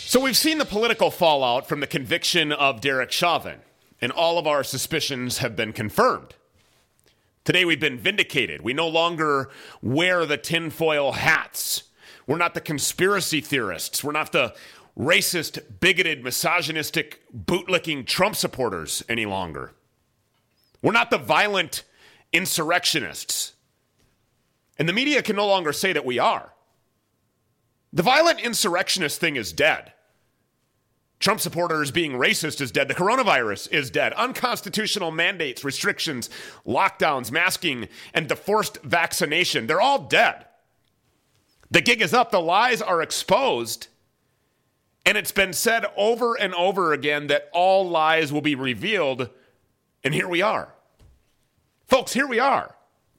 So we've seen the political fallout from the conviction of Derek Chauvin, and all of our suspicions have been confirmed. Today we've been vindicated. We no longer wear the tinfoil hats. We're not the conspiracy theorists. We're not the racist, bigoted, misogynistic, bootlicking Trump supporters any longer. We're not the violent insurrectionists. And the media can no longer say that we are. The violent insurrectionist thing is dead. Trump supporters being racist is dead. The coronavirus is dead. Unconstitutional mandates, restrictions, lockdowns, masking, and the forced vaccination, they're all dead. The gig is up. The lies are exposed. And it's been said over and over again that all lies will be revealed. And here we are. Folks, here we are.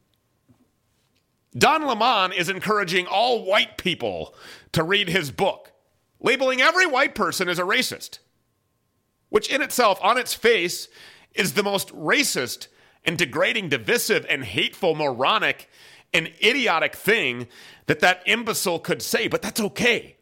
Don Lemon is encouraging all white people to read his book, labeling every white person as a racist, which in itself, on its face, is the most racist and degrading, divisive, and hateful, moronic, and idiotic thing that imbecile could say, but that's okay.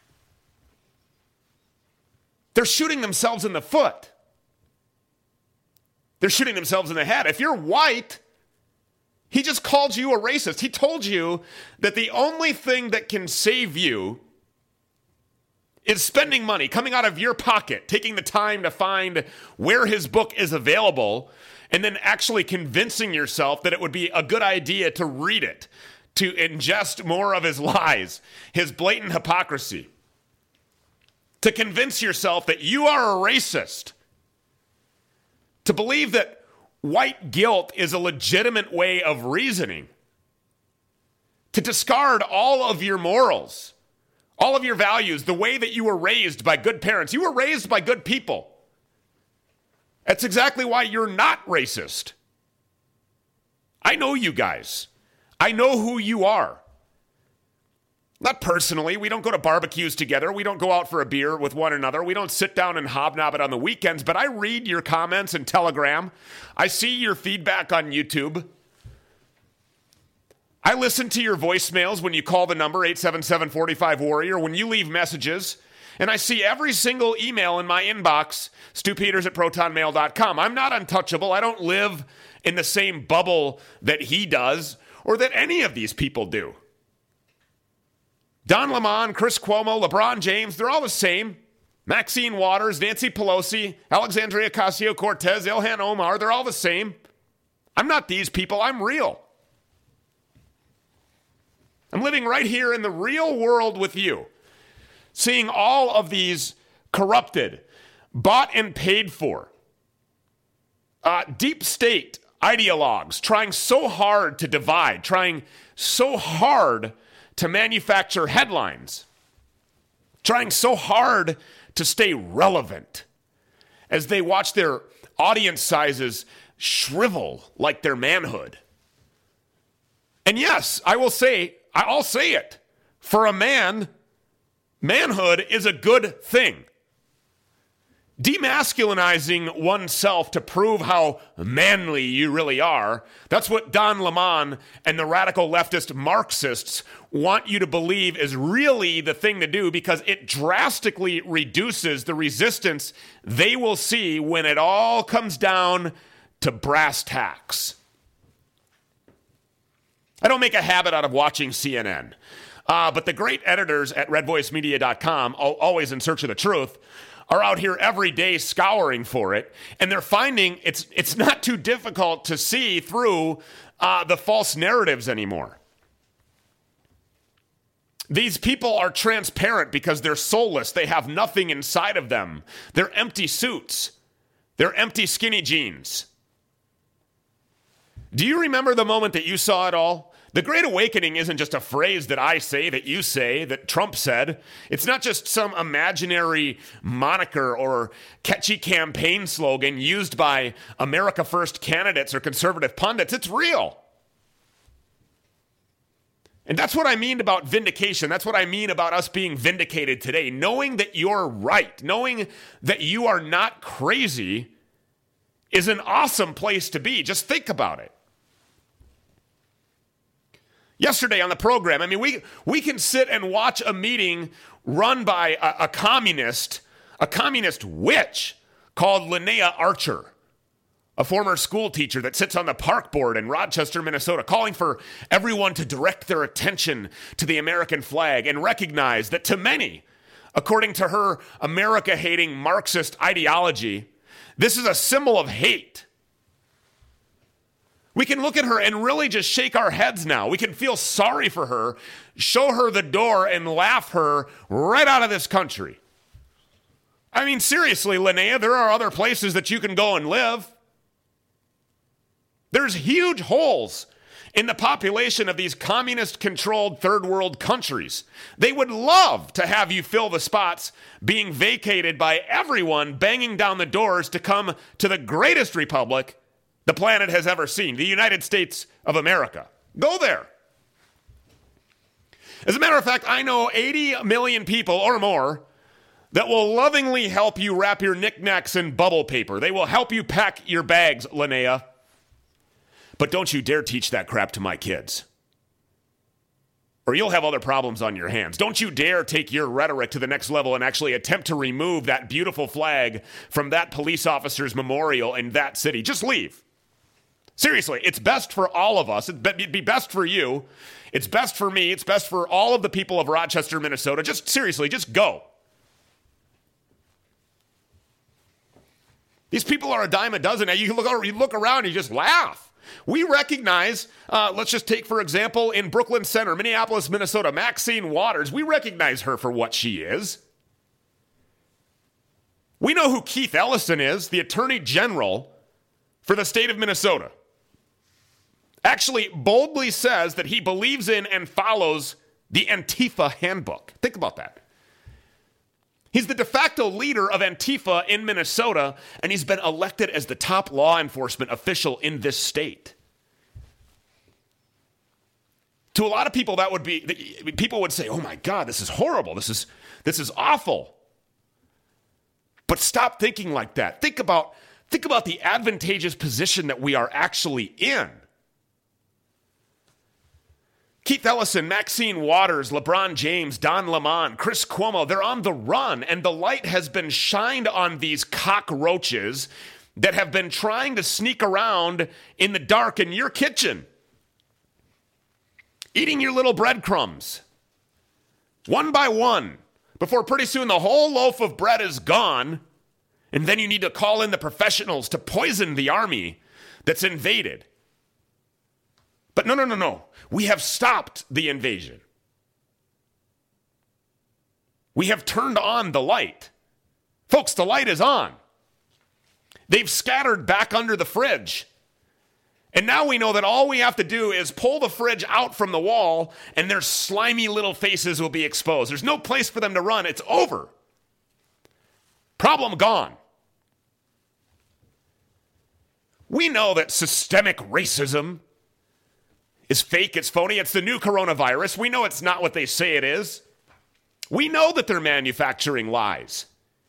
They're shooting themselves in the foot. They're shooting themselves in the head. If you're white, he just called you a racist. He told you that the only thing that can save you is spending money, coming out of your pocket, taking the time to find where his book is available, and then actually convincing yourself that it would be a good idea to read it, to ingest more of his lies, his blatant hypocrisy, to convince yourself that you are a racist, to believe that white guilt is a legitimate way of reasoning, to discard all of your morals, all of your values, the way that you were raised by good parents. You were raised by good people. That's exactly why you're not racist. I know you guys. I know who you are. Not personally. We don't go to barbecues together. We don't go out for a beer with one another. We don't sit down and hobnob it on the weekends. But I read your comments in Telegram. I see your feedback on YouTube. I listen to your voicemails when you call the number 877-45-WARRIOR, when you leave messages. And I see every single email in my inbox, stupeters@protonmail.com. I'm not untouchable. I don't live in the same bubble that he does or that any of these people do. Don Lemon, Chris Cuomo, LeBron James, they're all the same. Maxine Waters, Nancy Pelosi, Alexandria Ocasio-Cortez, Ilhan Omar, they're all the same. I'm not these people. I'm real. I'm living right here in the real world with you, seeing all of these corrupted, bought and paid for, deep state ideologues trying so hard to divide, trying so hard to manufacture headlines, trying so hard to stay relevant as they watch their audience sizes shrivel like their manhood. And yes, I'll say it. For a man, manhood is a good thing. Demasculinizing oneself to prove how manly you really are, that's what Don Lemon and the radical leftist Marxists want you to believe is really the thing to do, because it drastically reduces the resistance they will see when it all comes down to brass tacks. I don't make a habit out of watching CNN, but the great editors at redvoicemedia.com, always in search of the truth, are out here every day scouring for it, and they're finding it's not too difficult to see through the false narratives anymore. These people are transparent because they're soulless. They have nothing inside of them. They're empty suits. They're empty skinny jeans. Do you remember the moment that you saw it all? The Great Awakening isn't just a phrase that I say, that you say, that Trump said. It's not just some imaginary moniker or catchy campaign slogan used by America First candidates or conservative pundits. It's real. And that's what I mean about vindication. That's what I mean about us being vindicated today. Knowing that you're right, knowing that you are not crazy is an awesome place to be. Just think about it. Yesterday on the program, I mean, we can sit and watch a meeting run by a communist witch called Linnea Archer, a former school teacher that sits on the park board in Rochester, Minnesota, calling for everyone to direct their attention to the American flag and recognize that to many, according to her America-hating Marxist ideology, this is a symbol of hate. We can look at her and really just shake our heads now. We can feel sorry for her, show her the door, and laugh her right out of this country. I mean, seriously, Linnea, there are other places that you can go and live. There's huge holes in the population of these communist-controlled third world countries. They would love to have you fill the spots being vacated by everyone banging down the doors to come to the greatest republic the planet has ever seen, the United States of America. Go there. As a matter of fact, I know 80 million people or more that will lovingly help you wrap your knickknacks in bubble paper. They will help you pack your bags, Linnea. But don't you dare teach that crap to my kids, or you'll have other problems on your hands. Don't you dare take your rhetoric to the next level and actually attempt to remove that beautiful flag from that police officer's memorial in that city. Just leave. Seriously, it's best for all of us. It'd be best for you. It's best for me. It's best for all of the people of Rochester, Minnesota. Just seriously, just go. These people are a dime a dozen. Now you look around and you just laugh. We recognize, let's just take, for example, in Brooklyn Center, Minneapolis, Minnesota, Maxine Waters. We recognize her for what she is. We know who Keith Ellison is, the Attorney General for the state of Minnesota. Actually boldly says that he believes in and follows the Antifa handbook. Think about that. He's the de facto leader of Antifa in Minnesota, and he's been elected as the top law enforcement official in this state. To a lot of people, people would say, "Oh my God, this is horrible. This is awful." But stop thinking like that. Think about the advantageous position that we are actually in. Keith Ellison, Maxine Waters, LeBron James, Don Lemon, Chris Cuomo, they're on the run, and the light has been shined on these cockroaches that have been trying to sneak around in the dark in your kitchen, eating your little breadcrumbs, one by one, before pretty soon the whole loaf of bread is gone, and then you need to call in the professionals to poison the army that's invaded. But no. We have stopped the invasion. We have turned on the light. Folks, the light is on. They've scattered back under the fridge. And now we know that all we have to do is pull the fridge out from the wall and their slimy little faces will be exposed. There's no place for them to run. It's over. Problem gone. We know that systemic racism is fake, it's phony, it's the new coronavirus. We know it's not what they say it is. We know that they're manufacturing lies.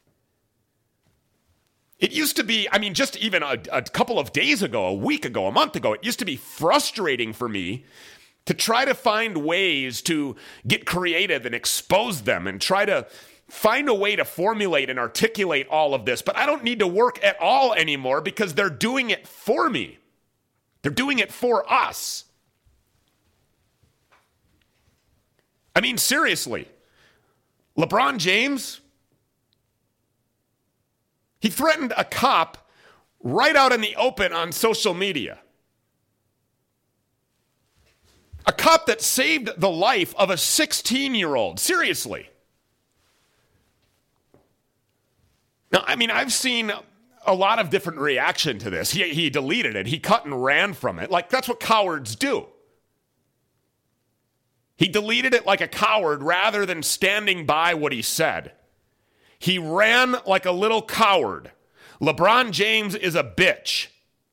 It used to be, just even a couple of days ago, a week ago, a month ago, it used to be frustrating for me to try to find ways to get creative and expose them and try to find a way to formulate and articulate all of this. But I don't need to work at all anymore because they're doing it for me. They're doing it for us. Seriously, LeBron James, he threatened a cop right out in the open on social media. A cop that saved the life of a 16-year-old. Seriously. Now, I've seen a lot of different reaction to this. He deleted it. He cut and ran from it. Like, that's what cowards do. He deleted it like a coward rather than standing by what he said. He ran like a little coward. LeBron James is a bitch.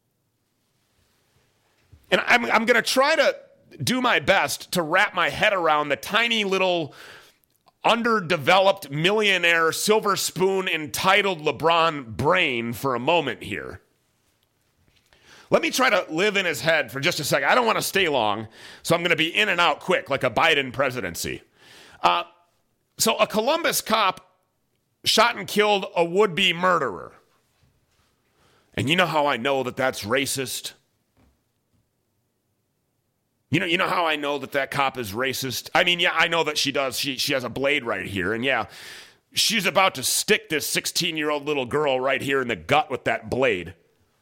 And I'm going to try to do my best to wrap my head around the tiny little underdeveloped millionaire silver spoon entitled LeBron brain for a moment here. Let me try to live in his head for just a second. I don't want to stay long, so I'm going to be in and out quick, like a Biden presidency. So a Columbus cop shot and killed a would-be murderer. And you know how I know that that's racist? You know how I know that that cop is racist? I mean, yeah, I know that she does. She has a blade right here. And yeah, she's about to stick this 16-year-old little girl right here in the gut with that blade.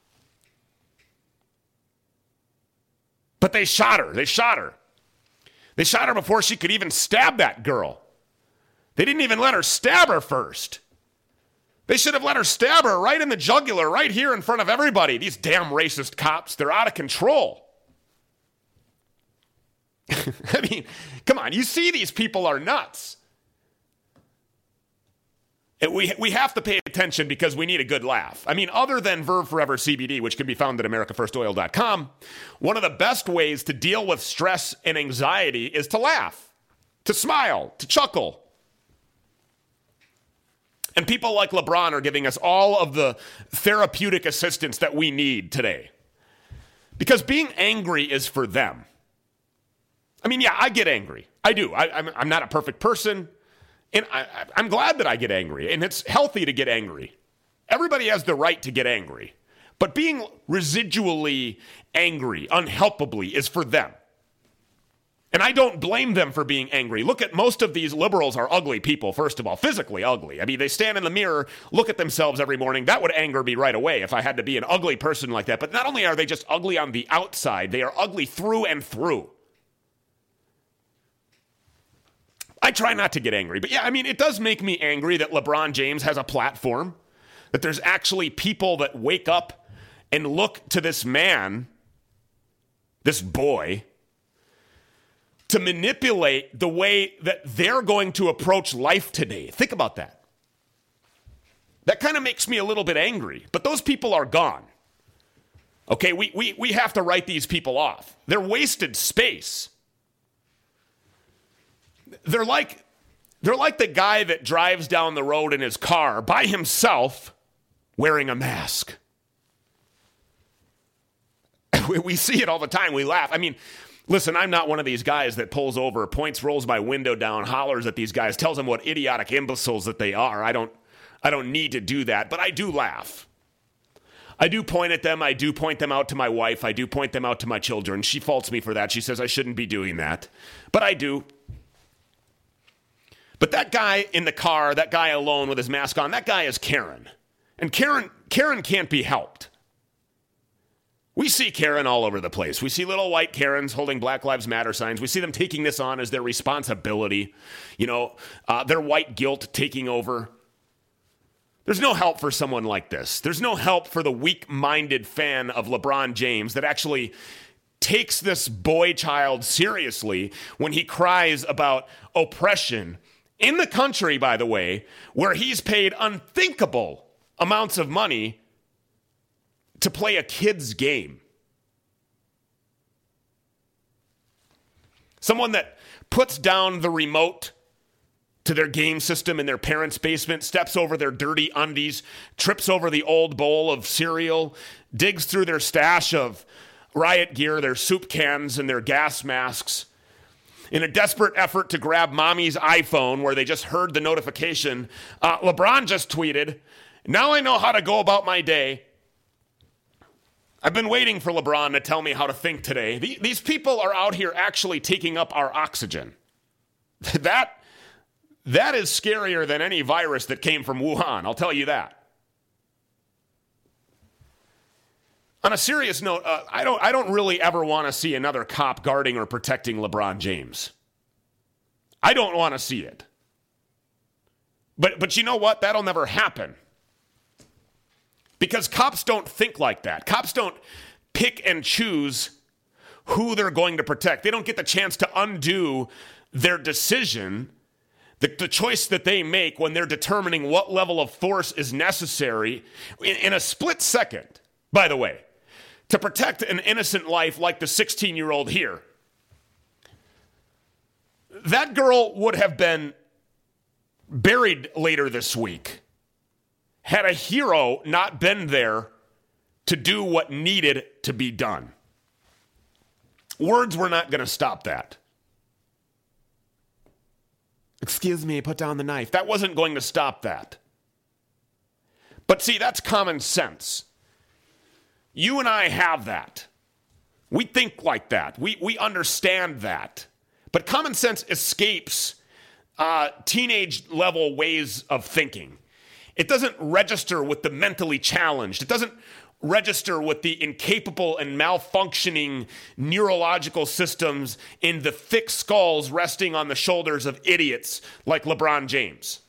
But they shot her. They shot her. They shot her before she could even stab that girl. They didn't even let her stab her first. They should have let her stab her right in the jugular, right here in front of everybody. These damn racist cops, they're out of control. I mean, come on, you see these people are nuts. We have to pay attention because we need a good laugh. I mean, other than Verve Forever CBD, which can be found at AmericaFirstOil.com, one of the best ways to deal with stress and anxiety is to laugh, to smile, to chuckle. And people like LeBron are giving us all of the therapeutic assistance that we need today. Because being angry is for them. I mean, yeah, I get angry. I do. I'm not a perfect person. And I'm glad that I get angry. And it's healthy to get angry. Everybody has the right to get angry. But being residually angry, unhelpably, is for them. And I don't blame them for being angry. Look at most of these liberals are ugly people, first of all, physically ugly. I mean, they stand in the mirror, look at themselves every morning. That would anger me right away if I had to be an ugly person like that. But not only are they just ugly on the outside, they are ugly through and through. I try not to get angry. But yeah, I mean, it does make me angry that LeBron James has a platform, that there's actually people that wake up and look to this man, this boy, to manipulate the way that they're going to approach life today. Think about that. That kind of makes me a little bit angry. But those people are gone. Okay, we have to write these people off. They're wasted space. They're like the guy that drives down the road in his car by himself wearing a mask. We see it all the time. We laugh. I mean, listen, I'm not one of these guys that pulls over, points, rolls my window down, hollers at these guys, tells them what idiotic imbeciles that they are. I don't need to do that, but I do laugh. I do point at them. I do point them out to my wife. I do point them out to my children. She faults me for that. She says I shouldn't be doing that, but I do. But that guy in the car, that guy alone with his mask on, that guy is Karen. And Karen can't be helped. We see Karen all over the place. We see little white Karens holding Black Lives Matter signs. We see them taking this on as their responsibility. You know, their white guilt taking over. There's no help for someone like this. There's no help for the weak-minded fan of LeBron James that actually takes this boy child seriously when he cries about oppression in the country, by the way, where he's paid unthinkable amounts of money to play a kid's game. Someone that puts down the remote to their game system in their parents' basement, steps over their dirty undies, trips over the old bowl of cereal, digs through their stash of riot gear, their soup cans, and their gas masks, in a desperate effort to grab mommy's iPhone where they just heard the notification. LeBron just tweeted, "Now I know how to go about my day." I've been waiting for LeBron to tell me how to think today. These people are out here actually taking up our oxygen. That is scarier than any virus that came from Wuhan, I'll tell you that. On a serious note, I don't really ever want to see another cop guarding or protecting LeBron James. I don't want to see it. But you know what? That'll never happen. Because cops don't think like that. Cops don't pick and choose who they're going to protect. They don't get the chance to undo their decision, the choice that they make when they're determining what level of force is necessary in a split second, by the way, to protect an innocent life like the 16-year-old here. That girl would have been buried later this week had a hero not been there to do what needed to be done. Words were not going to stop that. Excuse me, put down the knife. That wasn't going to stop that. But see, that's common sense. You and I have that. We think like that. We understand that. But common sense escapes teenage-level ways of thinking. It doesn't register with the mentally challenged. It doesn't register with the incapable and malfunctioning neurological systems in the thick skulls resting on the shoulders of idiots like LeBron James.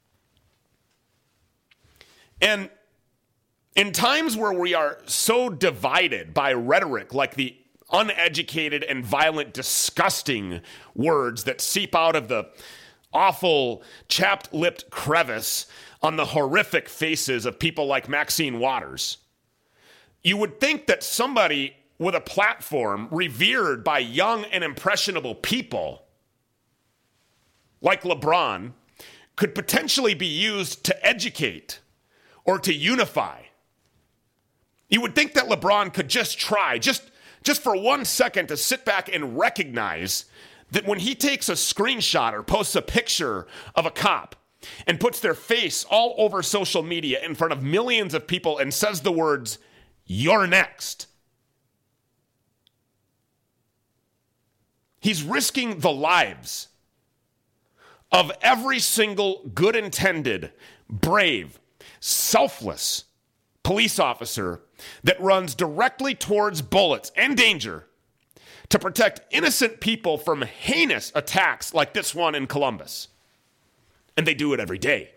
And in times where we are so divided by rhetoric, like the uneducated and violent, disgusting words that seep out of the awful, chapped-lipped crevice on the horrific faces of people like Maxine Waters, you would think that somebody with a platform revered by young and impressionable people like LeBron could potentially be used to educate or to unify. You would think that LeBron could just try, just for 1 second, to sit back and recognize that when he takes a screenshot or posts a picture of a cop and puts their face all over social media in front of millions of people and says the words, "You're next," he's risking the lives of every single good-intended, brave, selfless police officer that runs directly towards bullets and danger to protect innocent people from heinous attacks like this one in Columbus. And they do it every day.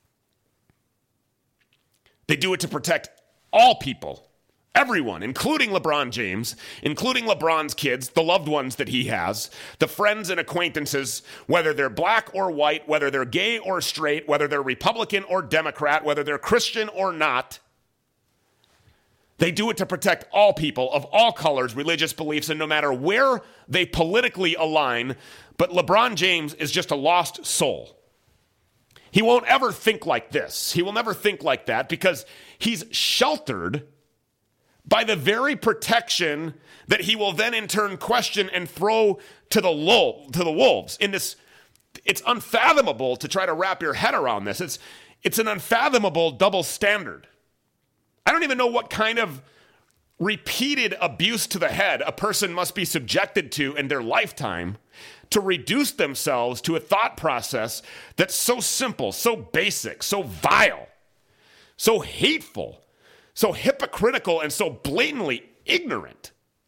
They do it to protect all people, everyone, including LeBron James, including LeBron's kids, the loved ones that he has, the friends and acquaintances, whether they're black or white, whether they're gay or straight, whether they're Republican or Democrat, whether they're Christian or not. They do it to protect all people of all colors, religious beliefs, and no matter where they politically align. But LeBron James is just a lost soul. He won't ever think like this. He will never think like that because he's sheltered by the very protection that he will then in turn question and throw to the wolves. In this, it's unfathomable to try to wrap your head around this. It's an unfathomable double standard. I don't even know what kind of repeated abuse to the head a person must be subjected to in their lifetime to reduce themselves to a thought process that's so simple, so basic, so vile, so hateful, so hypocritical, and so blatantly ignorant.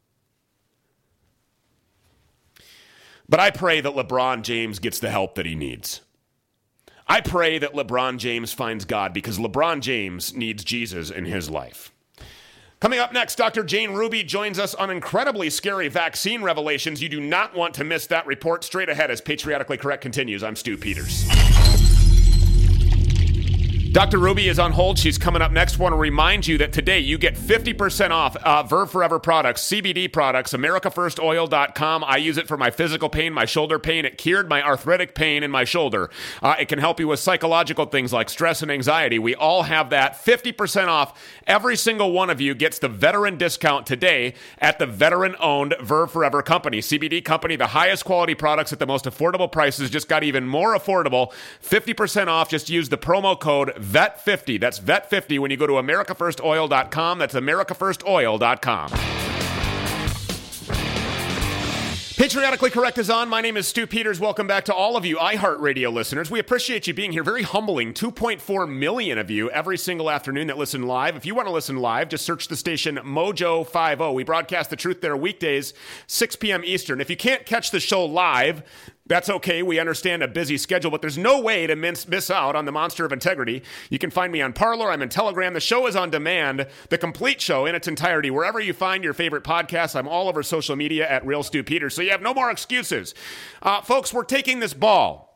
But I pray that LeBron James gets the help that he needs. I pray that LeBron James finds God because LeBron James needs Jesus in his life. Coming up next, Dr. Jane Ruby joins us on incredibly scary vaccine revelations. You do not want to miss that report. Straight ahead as Patriotically Correct continues. I'm Stu Peters. Dr. Ruby is on hold. She's coming up next. I want to remind you that today you get 50% off Verve Forever products, CBD products, AmericaFirstOil.com. I use it for my physical pain, my shoulder pain. It cured my arthritic pain in my shoulder. It can help you with psychological things like stress and anxiety. We all have that. 50% off. Every single one of you gets the veteran discount today at the veteran-owned Verve Forever company. CBD company, the highest quality products at the most affordable prices, just got even more affordable. 50% off. Just use the promo code VET50. That's VET50 when you go to AmericaFirstOil.com. That's AmericaFirstOil.com. Patriotically Correct is on. My name is Stu Peters. Welcome back to all of you iHeartRadio listeners. We appreciate you being here. Very humbling. 2.4 million of you every single afternoon that listen live. If you want to listen live, just search the station Mojo 50. We broadcast the truth there weekdays, 6 p.m. Eastern. If you can't catch the show live, that's okay. We understand a busy schedule, but there's no way to miss out on the Monster of Integrity. You can find me on Parler. I'm in Telegram. The show is on demand, the complete show in its entirety. Wherever you find your favorite podcasts, I'm all over social media at Real Stu Peters, so you have no more excuses. Folks, we're taking this ball.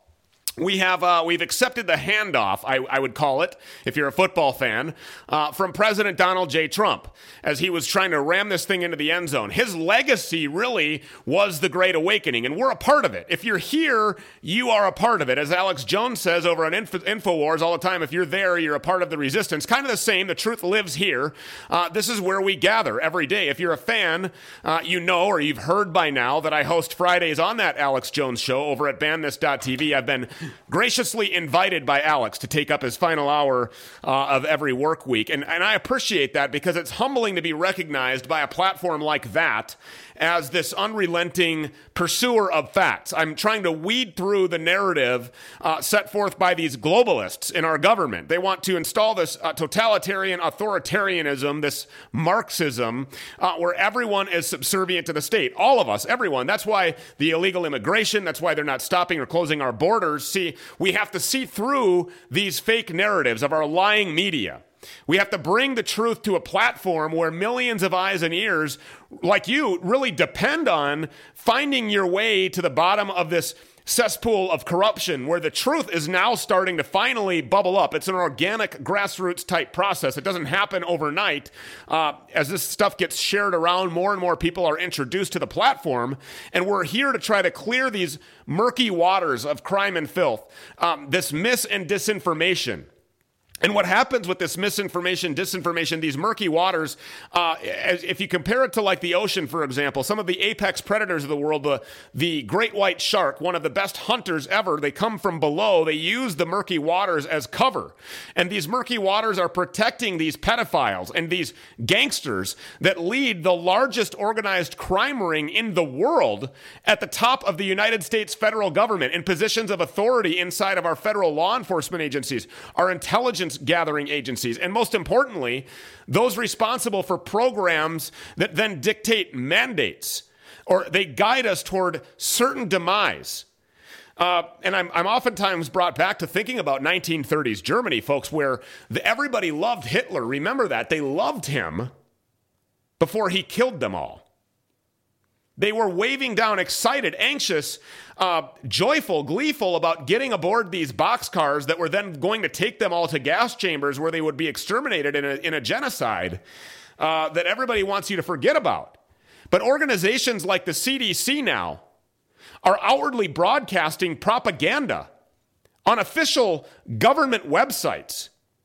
we've accepted the handoff, I would call it, if you're a football fan, from President Donald J. Trump as he was trying to ram this thing into the end zone. His legacy really was the Great Awakening, and we're a part of it. If you're here, you are a part of it. As Alex Jones says over on InfoWars all the time, if you're there, you're a part of the resistance. Kind of the same. The truth lives here. This is where we gather every day. If you're a fan, you know or you've heard by now that I host Fridays on that Alex Jones show over at banthis.tv. I've been graciously invited by Alex to take up his final hour of every work week. And I appreciate that because it's humbling to be recognized by a platform like that as this unrelenting pursuer of facts. I'm trying to weed through the narrative set forth by these globalists in our government. They want to install this totalitarian authoritarianism, this Marxism, where everyone is subservient to the state. All of us, everyone. That's why the illegal immigration, that's why they're not stopping or closing our borders. See, we have to see through these fake narratives of our lying media. We have to bring the truth to a platform where millions of eyes and ears like you really depend on finding your way to the bottom of this cesspool of corruption where the truth is now starting to finally bubble up. It's an organic grassroots type process. It doesn't happen overnight. As this stuff gets shared around, more and more people are introduced to the platform, and we're here to try to clear these murky waters of crime and filth, this mis and disinformation. And what happens with this misinformation, disinformation, these murky waters, if you compare it to like the ocean, for example, some of the apex predators of the world, the great white shark, one of the best hunters ever, they come from below. They use the murky waters as cover. And these murky waters are protecting these pedophiles and these gangsters that lead the largest organized crime ring in the world at the top of the United States federal government in positions of authority inside of our federal law enforcement agencies, our intelligence gathering agencies, and most importantly, those responsible for programs that then dictate mandates or they guide us toward certain demise. And I'm oftentimes brought back to thinking about 1930s Germany, folks, where everybody loved Hitler. Remember that. They loved him before he killed them all. They were waving down, excited, anxious, joyful, gleeful about getting aboard these boxcars that were then going to take them all to gas chambers where they would be exterminated in a genocide that everybody wants you to forget about. But organizations like the CDC now are outwardly broadcasting propaganda on official government websites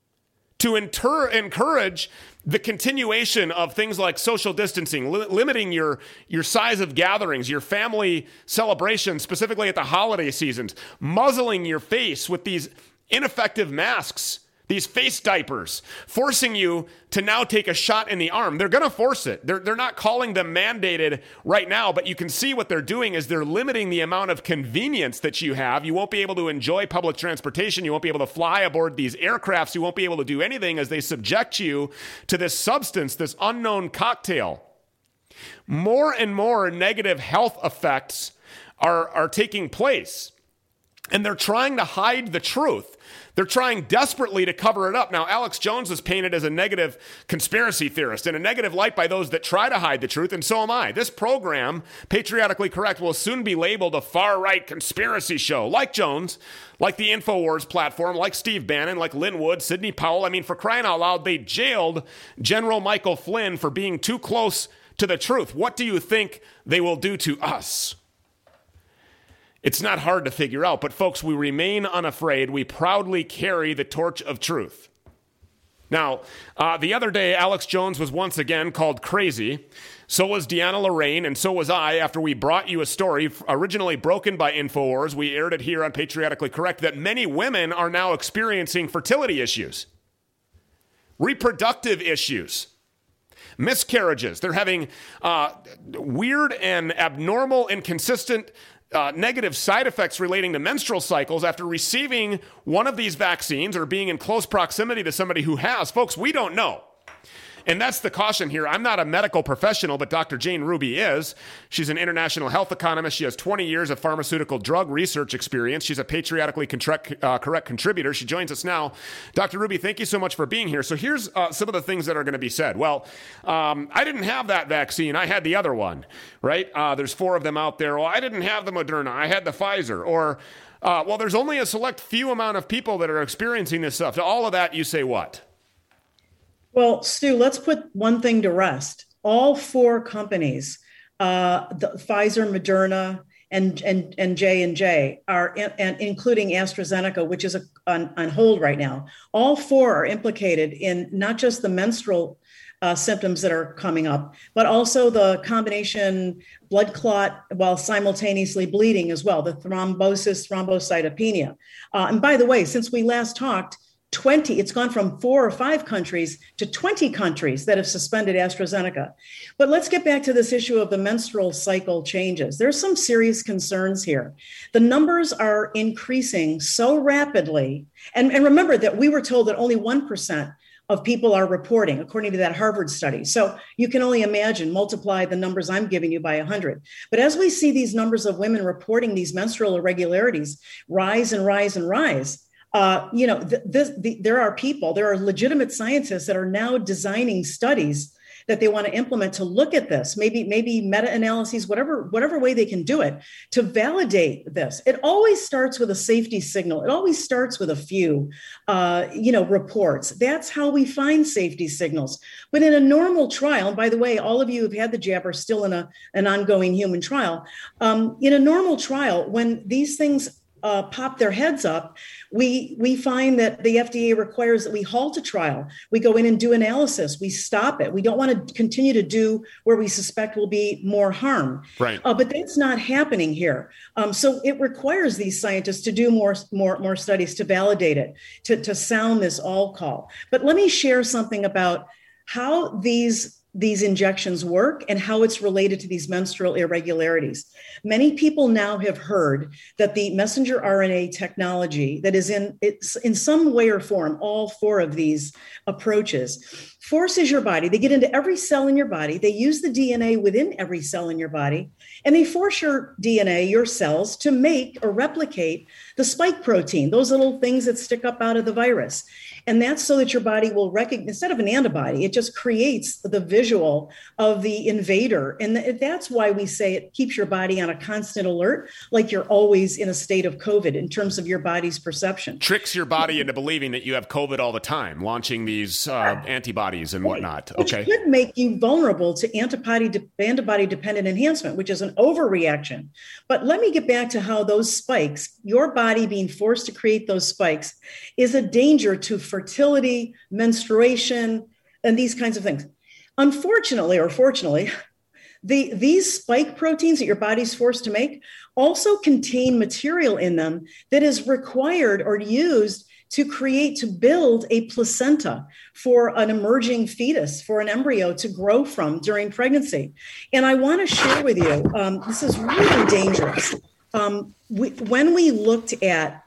to encourage the continuation of things like social distancing, limiting your size of gatherings, your family celebrations, specifically at the holiday seasons, muzzling your face with these ineffective masks, these face diapers, forcing you to now take a shot in the arm. They're going to force it. They're not calling them mandated right now, but you can see what they're doing is they're limiting the amount of convenience that you have. You won't be able to enjoy public transportation. You won't be able to fly aboard these aircrafts. You won't be able to do anything as they subject you to this substance, this unknown cocktail. More and more negative health effects are taking place, and they're trying to hide the truth. They're trying desperately to cover it up. Now, Alex Jones is painted as a negative conspiracy theorist in a negative light by those that try to hide the truth, and so am I. This program, Patriotically Correct, will soon be labeled a far-right conspiracy show, like Jones, like the InfoWars platform, like Steve Bannon, like Lin Wood, Sidney Powell. I mean, for crying out loud, they jailed General Michael Flynn for being too close to the truth. What do you think they will do to us? It's not hard to figure out, but folks, we remain unafraid. We proudly carry the torch of truth. Now, the other day, Alex Jones was once again called crazy. So was Deanna Lorraine, and so was I, after we brought you a story originally broken by InfoWars. We aired it here on Patriotically Correct, that many women are now experiencing fertility issues, reproductive issues, miscarriages. They're having weird and abnormal, inconsistent negative side effects relating to menstrual cycles after receiving one of these vaccines or being in close proximity to somebody who has. Folks, we don't know. And that's the caution here. I'm not a medical professional, but Dr. Jane Ruby is. She's an international health economist. She has 20 years of pharmaceutical drug research experience. She's a patriotically correct contributor. She joins us now. Dr. Ruby, thank you so much for being here. So here's some of the things that are going to be said. Well, I didn't have that vaccine. I had the other one, right? There's 4 of them out there. Well, I didn't have the Moderna. I had the Pfizer. Or, well, there's only a select few amount of people that are experiencing this stuff. To all of that, you say what? Well, Stu, let's put one thing to rest. All 4 companies, the Pfizer, Moderna, and J&J, and including AstraZeneca, which is on hold right now. All 4 are implicated in not just the menstrual symptoms that are coming up, but also the combination blood clot while simultaneously bleeding as well, the thrombocytopenia. And by the way, since we last talked, it's gone from 4 or 5 countries to 20 countries that have suspended AstraZeneca. But let's get back to this issue of the menstrual cycle changes. There's some serious concerns here. The numbers are increasing so rapidly. And remember that we were told that only 1% of people are reporting, according to that Harvard study. So you can only imagine, multiply the numbers I'm giving you by 100. But as we see these numbers of women reporting these menstrual irregularities rise and rise and rise, there are legitimate scientists that are now designing studies that they want to implement to look at this, maybe meta-analyses, whatever way they can do it to validate this. It always starts with a safety signal. It always starts with a few, reports. That's how we find safety signals. But in a normal trial, and by the way, all of you who've had the jab are still in an ongoing human trial. In a normal trial, when these things pop their heads up, we find that the FDA requires that we halt a trial. We go in and do analysis. We stop it. We don't want to continue to do where we suspect will be more harm. Right. But that's not happening here. So it requires these scientists to do more studies to validate it, to sound this all call. But let me share something about how these injections work and how it's related to these menstrual irregularities. Many people now have heard that the messenger RNA technology that is in some way or form, all 4 of these approaches, forces your body. They get into every cell in your body. They use the DNA within every cell in your body, and they force your DNA, your cells, to make or replicate the spike protein, those little things that stick up out of the virus. And that's so that your body will recognize, instead of an antibody, it just creates the visual of the invader. And that's why we say it keeps your body on a constant alert, like you're always in a state of COVID in terms of your body's perception. Tricks your body into believing that you have COVID all the time, launching these antibodies and whatnot. Okay. Which could make you vulnerable to antibody-dependent enhancement, which is an overreaction. But let me get back to how those spikes, your body being forced to create those spikes, is a danger to fertility, menstruation, and these kinds of things. Unfortunately, or fortunately, these spike proteins that your body's forced to make also contain material in them that is required or used to build a placenta for an emerging fetus, for an embryo to grow from during pregnancy. And I want to share with you, this is really dangerous. When we looked at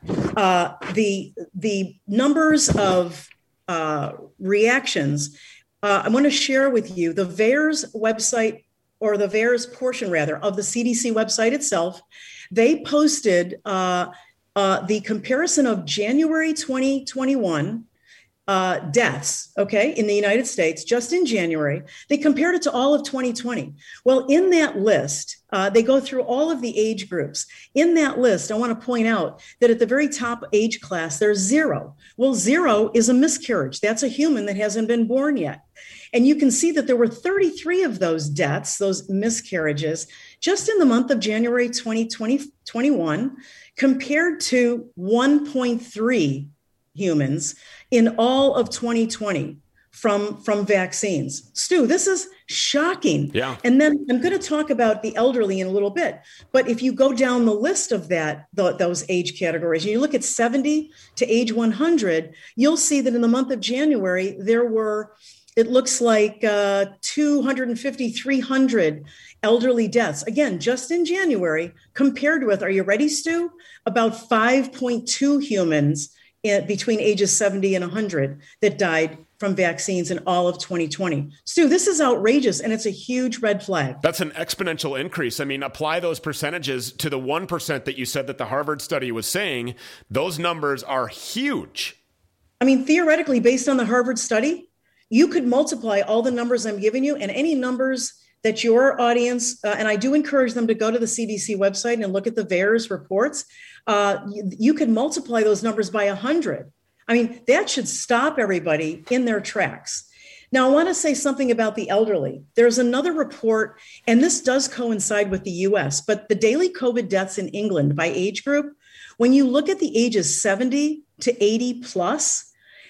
the numbers of reactions, I want to share with you the VAERS website, or the VAERS portion rather of the CDC website itself. They posted the comparison of January 2021 deaths, in the United States, just in January. They compared it to all of 2020. Well, in that list, they go through all of the age groups. In that list, I want to point out that at the very top age class, there's 0. Well, 0 is a miscarriage. That's a human that hasn't been born yet. And you can see that there were 33 of those deaths, those miscarriages, just in the month of January 2021, compared to 1.3 humans in all of 2020 from vaccines. Stu, this is shocking. Yeah. And then I'm going to talk about the elderly in a little bit. But if you go down the list of those age categories, and you look at 70 to age 100, you'll see that in the month of January, there were, it looks like 250, 300 elderly deaths. Again, just in January, compared with, are you ready, Stu? About 5.2 humans between ages 70 and 100 that died from vaccines in all of 2020. Stu, this is outrageous, and it's a huge red flag. That's an exponential increase. I mean, apply those percentages to the 1% that you said that the Harvard study was saying. Those numbers are huge. I mean, theoretically, based on the Harvard study, you could multiply all the numbers I'm giving you and any numbers that your audience, and I do encourage them to go to the CDC website and look at the VAERS reports, you could multiply those numbers by 100. I mean, that should stop everybody in their tracks. Now, I want to say something about the elderly. There's another report, and this does coincide with the US, but the daily COVID deaths in England by age group, when you look at the ages 70 to 80 plus,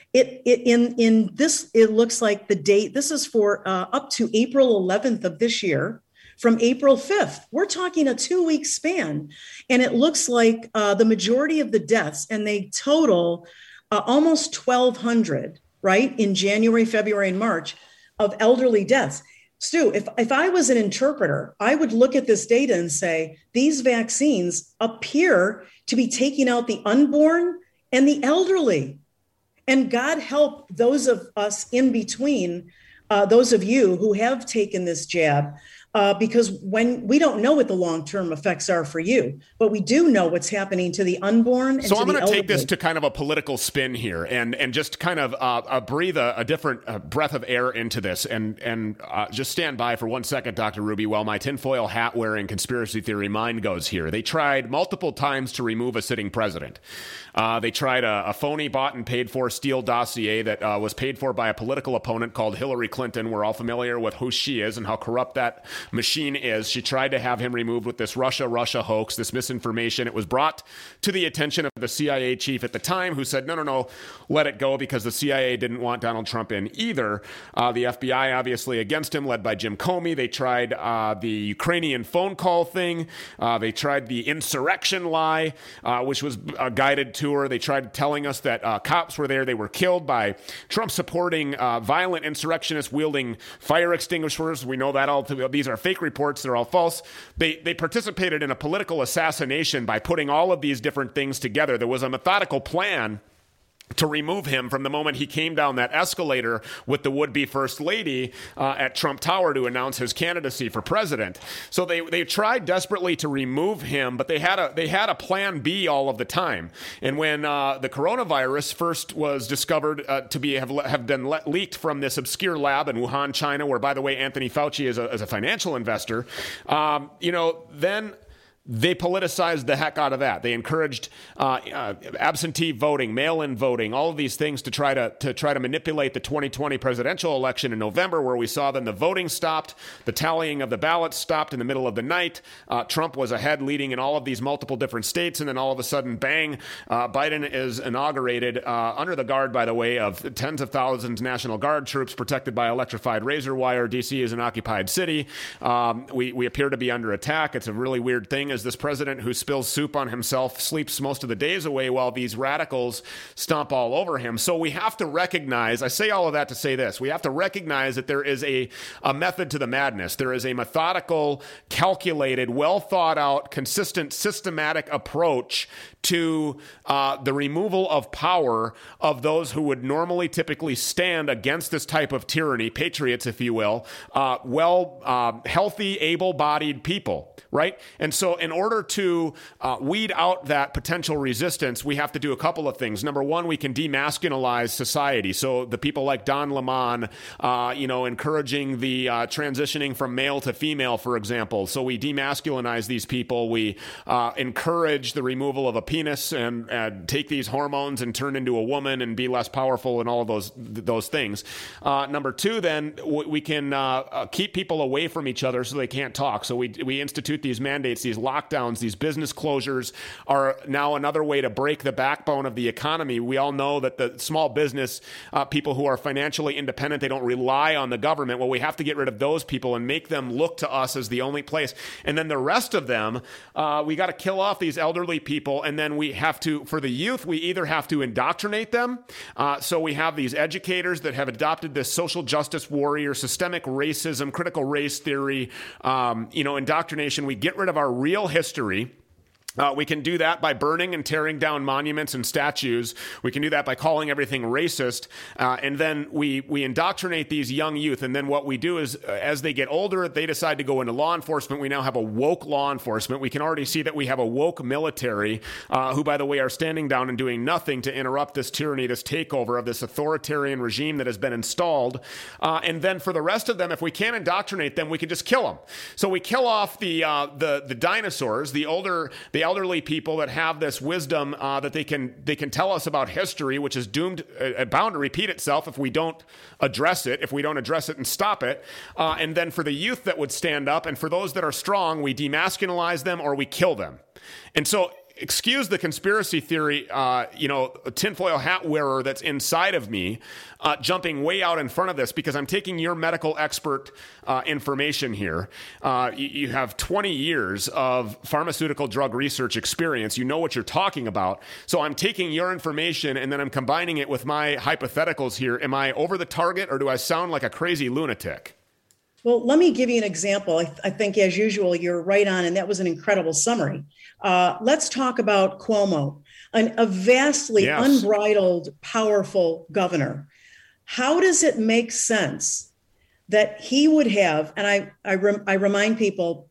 it looks like the date, this is for up to April 11th of this year, from April 5th. We're talking a 2-week span. And it looks like the majority of the deaths, and they total almost 1,200, right, in January, February, and March of elderly deaths. Stu, if I was an interpreter, I would look at this data and say, these vaccines appear to be taking out the unborn and the elderly. And God help those of us in between, those of you who have taken this jab, because when we don't know what the long-term effects are for you, but we do know what's happening to the unborn. And so I'm going to take this to kind of a political spin here, and just kind of breathe a different breath of air into this, and just stand by for 1 second, Dr. Ruby, while my tinfoil hat wearing conspiracy theory mind goes here. They tried multiple times to remove a sitting president. They tried a phony bought and paid for Steele dossier that was paid for by a political opponent called Hillary Clinton. We're all familiar with who she is and how corrupt that machine is. She tried to have him removed with this Russia hoax, this misinformation. It was brought to the attention of the CIA chief at the time, who said, no, let it go, because the CIA didn't want Donald Trump in either. The FBI, obviously, against him, led by Jim Comey. They tried the Ukrainian phone call thing. They tried the insurrection lie, which was a guided tour. They tried telling us that cops were there. They were killed by Trump supporting violent insurrectionists wielding fire extinguishers. We know that all. These are fake reports. They're all false. They participated in a political assassination by putting all of these different things together. There was a methodical plan to remove him from the moment he came down that escalator with the would-be first lady at Trump Tower to announce his candidacy for president. So they tried desperately to remove him, but they had a plan B all of the time. And when the coronavirus first was discovered to have been leaked from this obscure lab in Wuhan, China, where, by the way, Anthony Fauci is a financial investor, then they politicized the heck out of that. They encouraged absentee voting, mail-in voting, all of these things to try to manipulate the 2020 presidential election in November, where we saw then the voting stopped, the tallying of the ballots stopped in the middle of the night. Trump was ahead, leading in all of these multiple different states, and then all of a sudden, bang, Biden is inaugurated under the guard, by the way, of tens of thousands National Guard troops protected by electrified razor wire. D.C. is an occupied city. We appear to be under attack. It's a really weird thing. This president who spills soup on himself sleeps most of the days away while these radicals stomp all over him. So we have to recognize, I say all of that to say this, we have to recognize that there is a method to the madness. There is a methodical, calculated, well thought out, consistent, systematic approach to the removal of power of those who would normally typically stand against this type of tyranny, patriots, if you will, healthy, able-bodied people, right? And so in order to weed out that potential resistance, we have to do a couple of things. Number one, we can demasculinize society. So the people like Don Lemon, encouraging the transitioning from male to female, for example. So we demasculinize these people. We encourage the removal of a penis and take these hormones and turn into a woman and be less powerful and all of those things. Number two, then we can keep people away from each other so they can't talk. So we institute these mandates, these lockdowns, these business closures are now another way to break the backbone of the economy. We all know that the small business people who are financially independent, they don't rely on the government. Well, we have to get rid of those people and make them look to us as the only place. And then the rest of them, we got to kill off these elderly people. And then we have to, for the youth, we either have to indoctrinate them. So we have these educators that have adopted this social justice warrior, systemic racism, critical race theory, indoctrination. We get rid of our real history. We can do that by burning and tearing down monuments and statues. We can do that by calling everything racist. And then we indoctrinate these young youth. And then what we do is, as they get older, they decide to go into law enforcement. We now have a woke law enforcement. We can already see that we have a woke military who, by the way, are standing down and doing nothing to interrupt this tyranny, this takeover of this authoritarian regime that has been installed. And then for the rest of them, if we can't indoctrinate them, we can just kill them. So we kill off the dinosaurs, the elderly people that have this wisdom that they can tell us about history, which is bound to repeat itself if we don't address it, and stop it. And then for the youth that would stand up, and for those that are strong, we demasculinize them or we kill them. And so, excuse the conspiracy theory, tinfoil hat wearer that's inside of me, jumping way out in front of this, because I'm taking your medical expert information here. You have 20 years of pharmaceutical drug research experience. You know what you're talking about. So I'm taking your information and then I'm combining it with my hypotheticals here. Am I over the target, or do I sound like a crazy lunatic? Well, let me give you an example. I think, as usual, you're right on, and that was an incredible summary. Let's talk about Cuomo, a vastly unbridled, powerful governor. How does it make sense that he would have, and I remind people,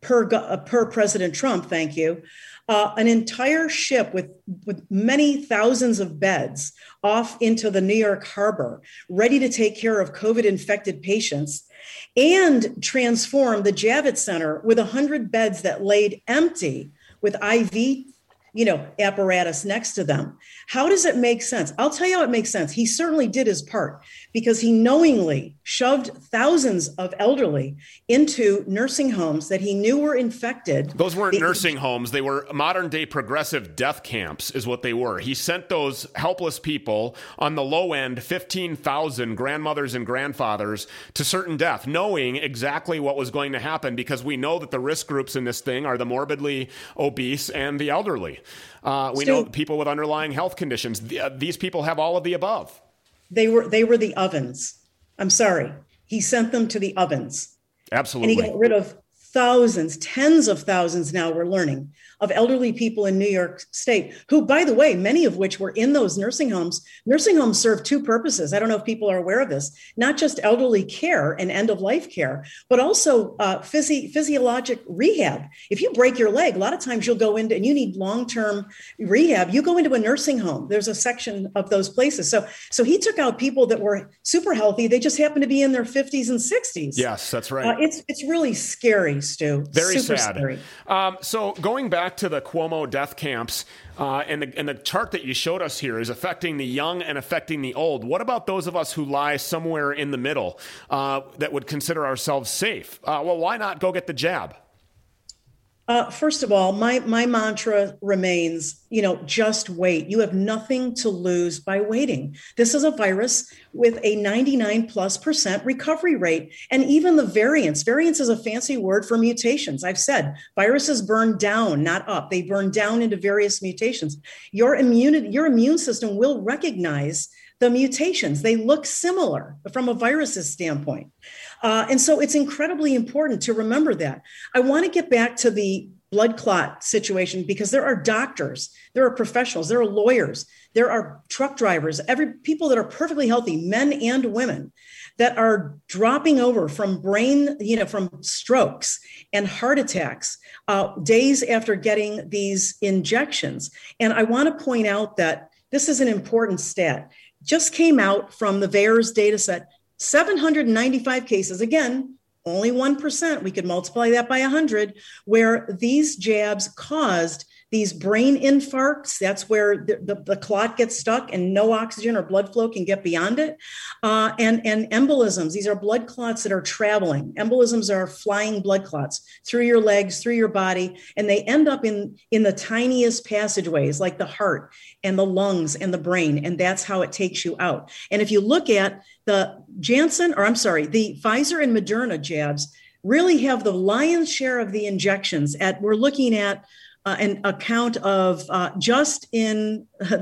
per President Trump, thank you, an entire ship with many thousands of beds off into the New York harbor, ready to take care of COVID-infected patients, and transform the Javits Center with 100 beds that laid empty with IV apparatus next to them. How does it make sense? I'll tell you how it makes sense. He certainly did his part, because he knowingly shoved thousands of elderly into nursing homes that he knew were infected. Those weren't nursing homes. They were modern day progressive death camps is what they were. He sent those helpless people, on the low end, 15,000 grandmothers and grandfathers, to certain death, knowing exactly what was going to happen, because we know that the risk groups in this thing are the morbidly obese and the elderly. We know people with underlying health conditions. These people have all of the above. They were the ovens. I'm sorry. He sent them to the ovens. Absolutely. And he got rid of thousands, tens of thousands now, we're learning, of elderly people in New York State, who, by the way, many of which were in those nursing homes. Nursing homes serve two purposes. I don't know if people are aware of this, not just elderly care and end-of-life care, but also physiologic rehab. If you break your leg, a lot of times you'll go into, and you need long-term rehab, you go into a nursing home. There's a section of those places. So he took out people that were super healthy. They just happened to be in their 50s and 60s. Yes, that's right. It's really scary, Stu. Very super sad. Scary. So going back to the Cuomo death camps, and the chart that you showed us here is affecting the young and affecting the old. What about those of us who lie somewhere in the middle that would consider ourselves safe? Well, why not go get the jab? First of all, my mantra remains, just wait. You have nothing to lose by waiting. This is a virus with a 99+% recovery rate. And even the variants is a fancy word for mutations. I've said viruses burn down, not up. They burn down into various mutations. Your immune system will recognize the mutations. They look similar from a virus's standpoint. And so it's incredibly important to remember that. I want to get back to the blood clot situation, because there are doctors, there are professionals, there are lawyers, there are truck drivers, people that are perfectly healthy, men and women, that are dropping over from from strokes and heart attacks days after getting these injections. And I want to point out that this is an important stat. Just came out from the VAERS data set, 795 cases, again, only 1%, we could multiply that by 100, where these jabs caused these brain infarcts. That's where the clot gets stuck and no oxygen or blood flow can get beyond it. And embolisms, these are blood clots that are traveling. Embolisms are flying blood clots through your legs, through your body, and they end up in the tiniest passageways like the heart and the lungs and the brain, and that's how it takes you out. And if you look at the Pfizer and Moderna jabs really have the lion's share of the injections. We're looking at an account of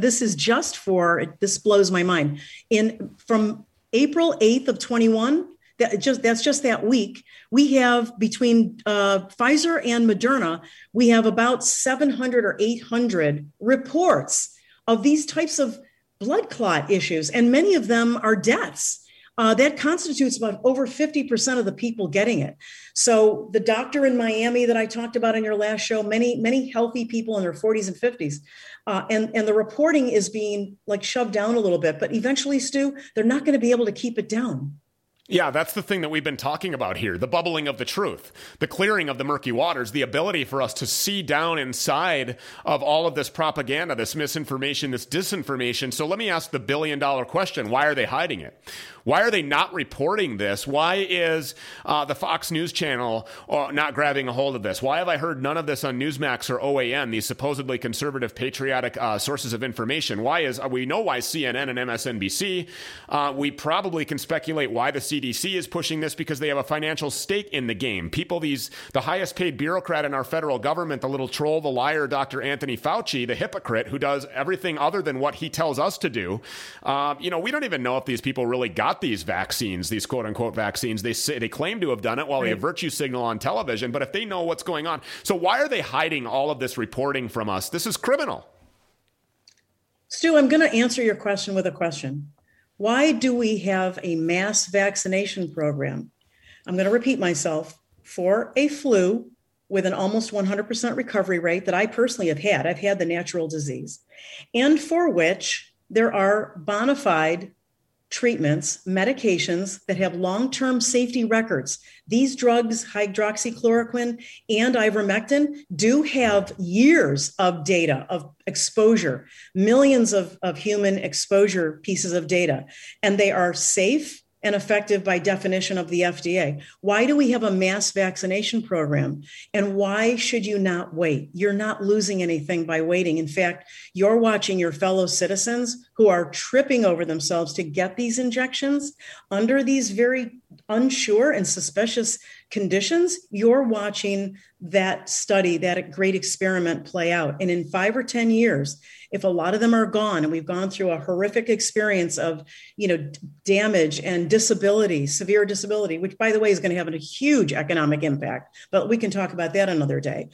this blows my mind. From April 8th of 21 That's just that week. We have between Pfizer and Moderna, we have about 700 or 800 reports of these types of blood clot issues, and many of them are deaths. That constitutes about over 50% of the people getting it. So the doctor in Miami that I talked about in your last show, many healthy people in their 40s and 50s, and the reporting is being like shoved down a little bit. But eventually, Stu, they're not going to be able to keep it down. Yeah, that's the thing that we've been talking about here, the bubbling of the truth, the clearing of the murky waters, the ability for us to see down inside of all of this propaganda, this misinformation, this disinformation. So let me ask the billion-dollar question. Why are they hiding it? Why are they not reporting this? Why is the Fox News channel not grabbing a hold of this? Why have I heard none of this on Newsmax or OAN, these supposedly conservative, patriotic sources of information? We know why CNN and MSNBC. We probably can speculate why the CDC is pushing this, because they have a financial stake in the game. The highest paid bureaucrat in our federal government, the little troll, the liar, Dr. Anthony Fauci, the hypocrite who does everything other than what he tells us to do. We don't even know if these people really got these vaccines, these quote unquote vaccines. They claim to have done it while they have virtue signal on television, but if they know what's going on. So why are they hiding all of this reporting from us? This is criminal. Stu, I'm going to answer your question with a question. Why do we have a mass vaccination program? I'm going to repeat myself. For a flu with an almost 100% recovery rate that I personally have had. I've had the natural disease, and for which there are bona fide treatments, medications that have long-term safety records. These drugs, hydroxychloroquine and ivermectin, do have years of data of exposure, millions of human exposure pieces of data, and they are safe and effective by definition of the FDA. Why do we have a mass vaccination program? And why should you not wait? You're not losing anything by waiting. In fact, you're watching your fellow citizens who are tripping over themselves to get these injections under these very unsure and suspicious conditions. You're watching that study, that great experiment play out. And in 5 or 10 years, if a lot of them are gone and we've gone through a horrific experience of, damage and disability, severe disability, which by the way is going to have a huge economic impact, but we can talk about that another day.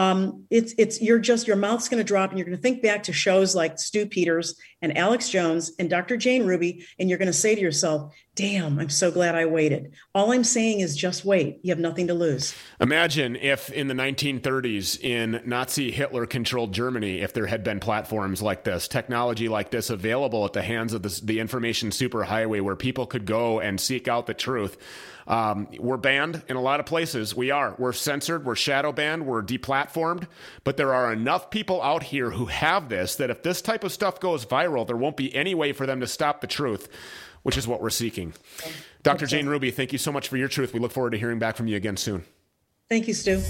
Your mouth's going to drop and you're going to think back to shows like Stu Peters and Alex Jones and Dr. Jane Ruby, and you're going to say to yourself, damn, I'm so glad I waited. All I'm saying is just wait. You have nothing to lose. Imagine if in the 1930s in Nazi Hitler-controlled Germany, if there had been platforms like this, technology like this available at the hands of the information superhighway where people could go and seek out the truth. We're banned in a lot of places. We're censored. We're shadow banned. We're deplatformed. But there are enough people out here who have this that if this type of stuff goes viral, there won't be any way for them to stop the truth, which is what we're seeking. Dr. Jane Ruby, thank you so much for your truth. We look forward to hearing back from you again soon. Thank you, Stu.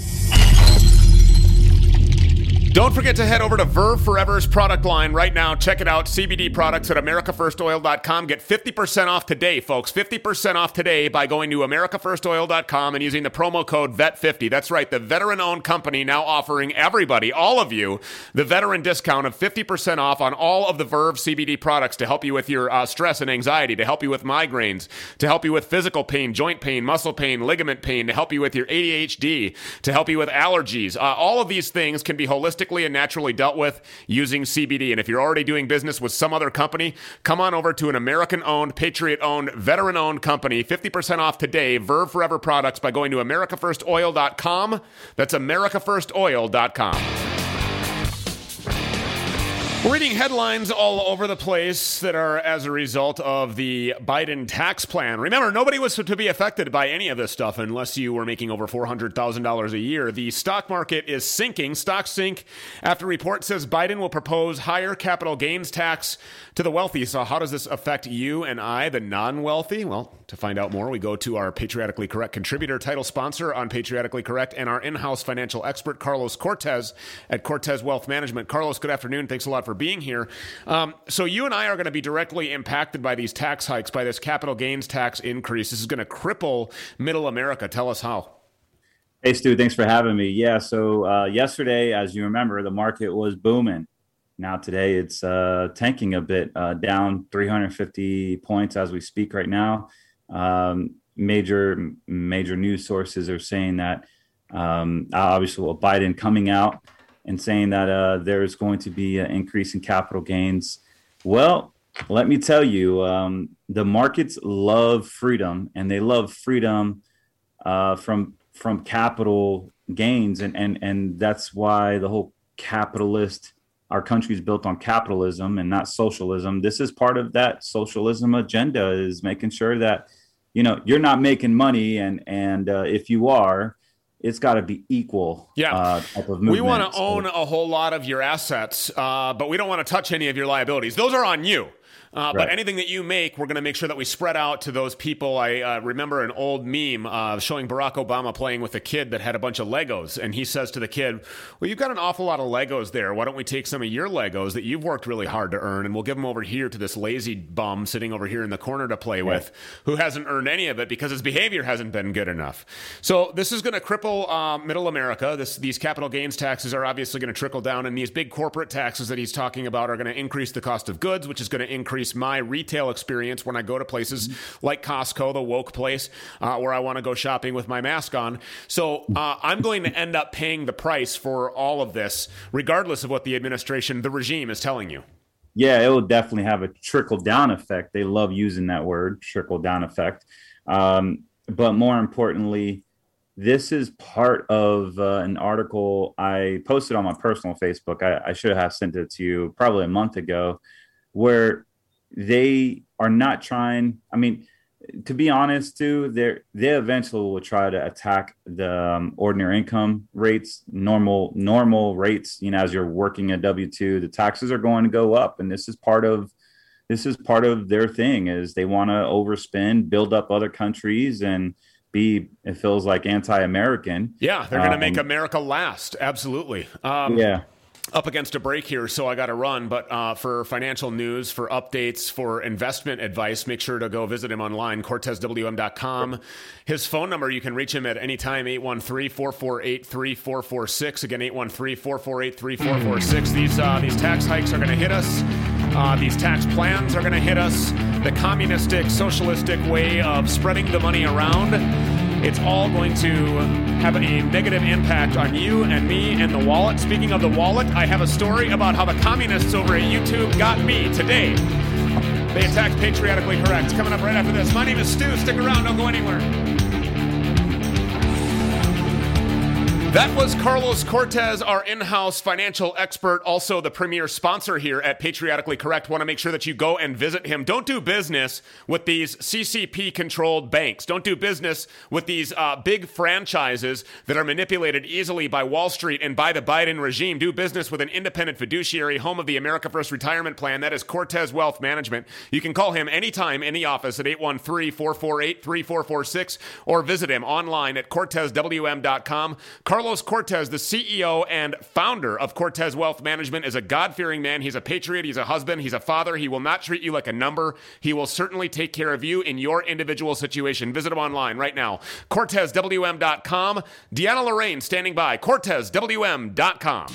Don't forget to head over to Verve Forever's product line right now. Check it out. CBD products at AmericaFirstOil.com. Get 50% off today, folks. 50% off today by going to AmericaFirstOil.com and using the promo code VET50. That's right. The veteran-owned company now offering everybody, all of you, the veteran discount of 50% off on all of the Verve CBD products to help you with your stress and anxiety, to help you with migraines, to help you with physical pain, joint pain, muscle pain, ligament pain, to help you with your ADHD, to help you with allergies. All of these things can be holistic and naturally dealt with using CBD. And if you're already doing business with some other company, come on over to an American-owned, patriot-owned, veteran-owned company. 50% off today, Verve Forever products by going to AmericaFirstOil.com. That's AmericaFirstOil.com. We're reading headlines all over the place that are as a result of the Biden tax plan. Remember, nobody was to be affected by any of this stuff unless you were making over $400,000 a year. The stock market is sinking. Stocks sink after report says Biden will propose higher capital gains tax to the wealthy. So how does this affect you and I, the non-wealthy? Well, to find out more, we go to our Patriotically Correct contributor, title sponsor on Patriotically Correct, and our in-house financial expert, Carlos Cortez at Cortez Wealth Management. Carlos, good afternoon. Thanks a lot for being here. So you and I are going to be directly impacted by these tax hikes, by this capital gains tax increase. This is going to cripple middle America. Tell us how. Hey, Stu, thanks for having me. Yeah, so yesterday, as you remember, the market was booming. Now today it's tanking a bit, down 350 points as we speak right now. major news sources are saying that obviously Biden coming out and saying that there's going to be an increase in capital gains. Well, let me tell you, the markets love freedom, and they love freedom from capital gains, and that's why the whole our country is built on capitalism and not socialism. This is part of that socialism agenda, is making sure that you're not making money, and if you are, it's got to be equal. Type of movement. We want to own a whole lot of your assets, but we don't want to touch any of your liabilities. Those are on you. But anything that you make, we're going to make sure that we spread out to those people. I remember an old meme showing Barack Obama playing with a kid that had a bunch of Legos. And he says to the kid, well, you've got an awful lot of Legos there. Why don't we take some of your Legos that you've worked really hard to earn, and we'll give them over here to this lazy bum sitting over here in the corner to play with, who hasn't earned any of it because his behavior hasn't been good enough. So this is going to cripple middle America. These capital gains taxes are obviously going to trickle down, and these big corporate taxes that he's talking about are going to increase the cost of goods, which is going to increase my retail experience when I go to places like Costco, the woke place, where I want to go shopping with my mask on. So I'm going to end up paying the price for all of this, regardless of what the regime is telling you. Yeah, it will definitely have a trickle-down effect. They love using that word, trickle-down effect. But more importantly, this is part of an article I posted on my personal Facebook. I should have sent it to you probably a month ago, where they are not trying. I mean, to be honest, too, they eventually will try to attack the ordinary income rates, normal rates. As you're working a W-2, the taxes are going to go up, and this is part of their thing. Is they want to overspend, build up other countries, and it feels like anti-American. Yeah, they're going to make America last. Absolutely. Up against a break here, so I got to run. But for financial news, for updates, for investment advice, make sure to go visit him online, CortezWM.com. His phone number, you can reach him at any time, 813-448-3446. Again, 813-448-3446. These tax hikes are going to hit us. These tax plans are going to hit us. The communistic, socialistic way of spreading the money around, it's all going to have a negative impact on you and me and the wallet. Speaking of the wallet, I have a story about how the communists over at YouTube got me today. They attacked Patriotically Correct. It's coming up right after this. My name is Stu. Stick around. Don't go anywhere. That was Carlos Cortez, our in-house financial expert, also the premier sponsor here at Patriotically Correct. Want to make sure that you go and visit him. Don't do business with these CCP-controlled banks. Don't do business with these big franchises that are manipulated easily by Wall Street and by the Biden regime. Do business with an independent fiduciary, home of the America First Retirement Plan. That is Cortez Wealth Management. You can call him anytime in the office at 813-448-3446 or visit him online at CortezWM.com. Carlos Cortez, the CEO and founder of Cortez Wealth Management, is a God-fearing man. He's a patriot. He's a husband. He's a father. He will not treat you like a number. He will certainly take care of you in your individual situation. Visit him online right now. CortezWM.com. Deanna Lorraine standing by. CortezWM.com.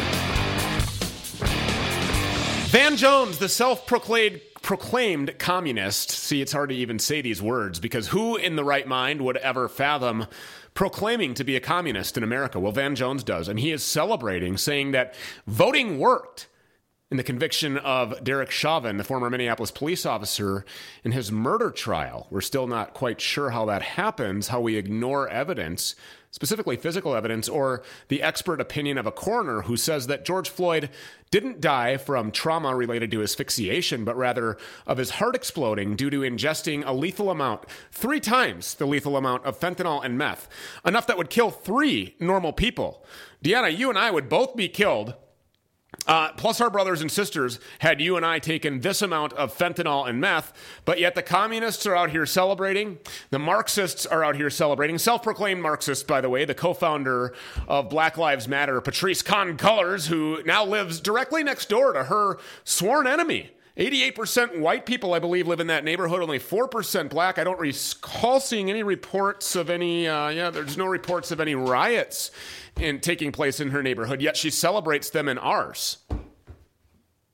Van Jones, the self-proclaimed communist. See, it's hard to even say these words because who in the right mind would ever fathom proclaiming to be a communist in America? Well, Van Jones does, and he is celebrating, saying that voting worked in the conviction of Derek Chauvin, the former Minneapolis police officer, in his murder trial. We're still not quite sure how that happens, how we ignore evidence, specifically physical evidence, or the expert opinion of a coroner who says that George Floyd didn't die from trauma related to asphyxiation, but rather of his heart exploding due to ingesting a lethal amount, 3 times the lethal amount of fentanyl and meth, enough that would kill 3 normal people. Deanna, you and I would both be killed. Plus our brothers and sisters, had you and I taken this amount of fentanyl and meth, but yet the communists are out here celebrating. The Marxists are out here celebrating. Self-proclaimed Marxist, by the way, the co-founder of Black Lives Matter, Patrisse Khan-Cullors, who now lives directly next door to her sworn enemy. 88% white people, I believe, live in that neighborhood, only 4% black. I don't recall seeing any reports of any, there's no reports of any riots taking place in her neighborhood, yet she celebrates them in ours.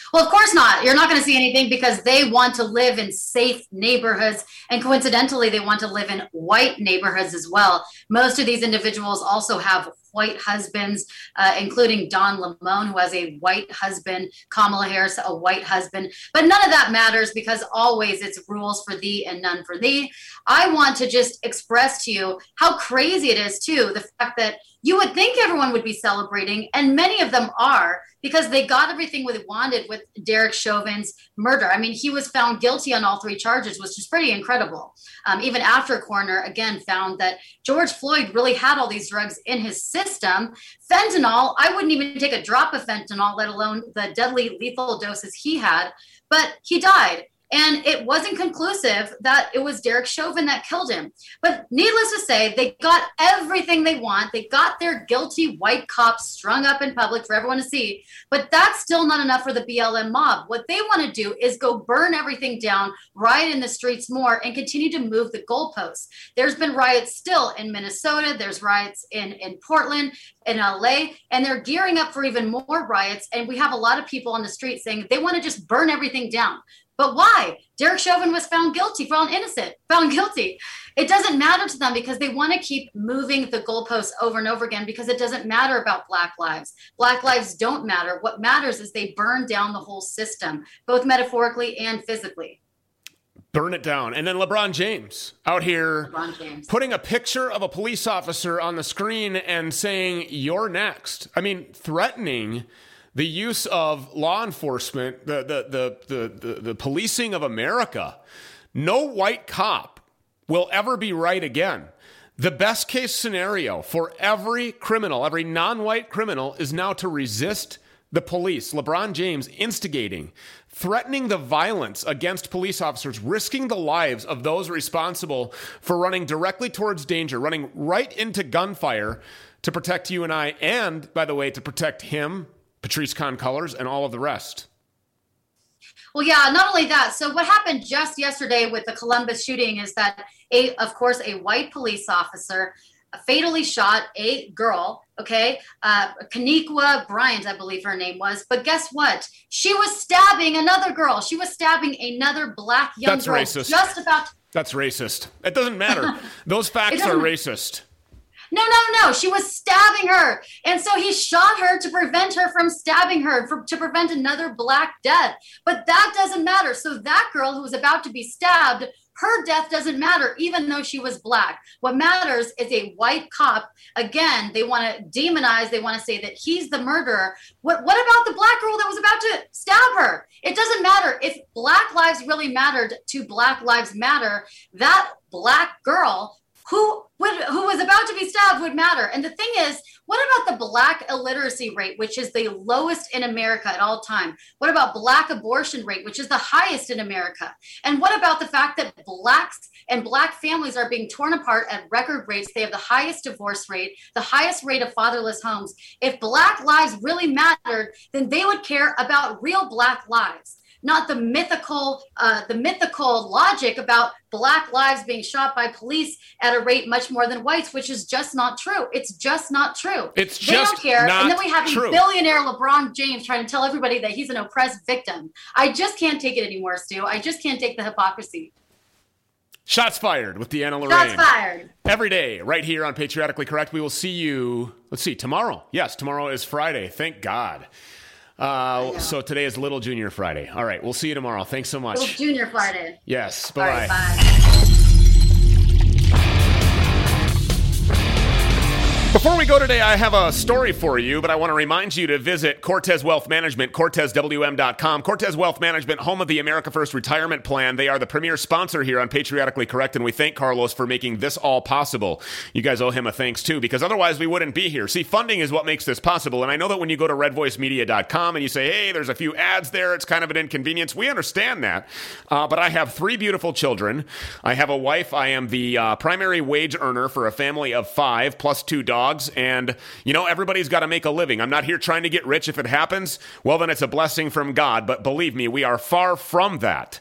Well, of course not. You're not going to see anything because they want to live in safe neighborhoods. And coincidentally, they want to live in white neighborhoods as well. Most of these individuals also have white husbands, including Don Lemon, who has a white husband, Kamala Harris, a white husband. But none of that matters because always it's rules for thee and none for thee. I want to just express to you how crazy it is, too, the fact that you would think everyone would be celebrating, and many of them are, because they got everything they wanted with Derek Chauvin's murder. I mean, he was found guilty on all 3 charges, which is pretty incredible. Even after a coroner, again, found that George Floyd really had all these drugs in his system. Fentanyl, I wouldn't even take a drop of fentanyl, let alone the deadly lethal doses he had, but he died. And it wasn't conclusive that it was Derek Chauvin that killed him. But needless to say, they got everything they want. They got their guilty white cops strung up in public for everyone to see. But that's still not enough for the BLM mob. What they want to do is go burn everything down, riot in the streets more, and continue to move the goalposts. There's been riots still in Minnesota. There's riots in Portland, in LA, and they're gearing up for even more riots. And we have a lot of people on the street saying they want to just burn everything down. But why? Derek Chauvin was found guilty, found innocent, found guilty. It doesn't matter to them because they want to keep moving the goalposts over and over again because it doesn't matter about Black lives. Black lives don't matter. What matters is they burn down the whole system, both metaphorically and physically. Burn it down. And then LeBron James out here putting a picture of a police officer on the screen and saying, "You're next." I mean, threatening the use of law enforcement, the policing of America. No white cop will ever be right again. The best case scenario for every criminal, every non-white criminal, is now to resist the police. LeBron James instigating, threatening the violence against police officers, risking the lives of those responsible for running directly towards danger, running right into gunfire to protect you and I, and, by the way, to protect him, Patrisse Cullors, and all of the rest. Well, yeah, not only that. So what happened just yesterday with the Columbus shooting is that, of course, a white police officer fatally shot a girl, okay? Kaniqua Bryant, I believe her name was. But guess what? She was stabbing another girl. She was stabbing another Black young girl. That's racist. That's racist. It doesn't matter. Those facts are racist. No. She was stabbing her. And so he shot her to prevent her from stabbing her, to prevent another Black death. But that doesn't matter. So that girl who was about to be stabbed, her death doesn't matter, even though she was Black. What matters is a white cop. Again, they want to demonize. They want to say that he's the murderer. What about the Black girl that was about to stab her? It doesn't matter. If Black lives really mattered to Black Lives Matter, that Black girl who was about to be stabbed would matter. And the thing is, what about the Black illiteracy rate, which is the lowest in America at all time? What about Black abortion rate, which is the highest in America? And what about the fact that Blacks and Black families are being torn apart at record rates? They have the highest divorce rate, the highest rate of fatherless homes. If Black lives really mattered, then they would care about real Black lives, not the mythical logic about Black lives being shot by police at a rate much more than whites, which is just not true. It's just not true. They don't care. And then we have a billionaire LeBron James trying to tell everybody that he's an oppressed victim. I just can't take it anymore, Stu. I just can't take the hypocrisy. Shots fired with Deanna Lorraine. Shots fired. Every day, right here on Patriotically Correct. We will see you, tomorrow. Yes, tomorrow is Friday. Thank God. So today is Little Junior Friday. All right, we'll see you tomorrow. Thanks so much. Little Junior Friday. Yes, bye-bye. All right, bye. Before we go today, I have a story for you, but I want to remind you to visit Cortez Wealth Management, CortezWM.com. Cortez Wealth Management, home of the America First Retirement Plan. They are the premier sponsor here on Patriotically Correct, and we thank Carlos for making this all possible. You guys owe him a thanks, too, because otherwise we wouldn't be here. See, funding is what makes this possible, and I know that when you go to redvoicemedia.com and you say, hey, there's a few ads there, it's kind of an inconvenience. We understand that, but I have 3 beautiful children. I have a wife. I am the primary wage earner for a family of 5 plus 2 dogs. And, everybody's got to make a living. I'm not here trying to get rich. If it happens, well, then it's a blessing from God. But believe me, we are far from that.